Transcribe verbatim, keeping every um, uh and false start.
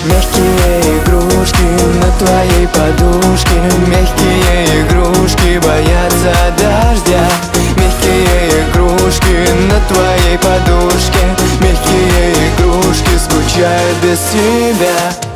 Мягкие игрушки на твоей подушке, мягкие игрушки боятся дождя. Мягкие игрушки на твоей подушке, мягкие игрушки скучают без тебя.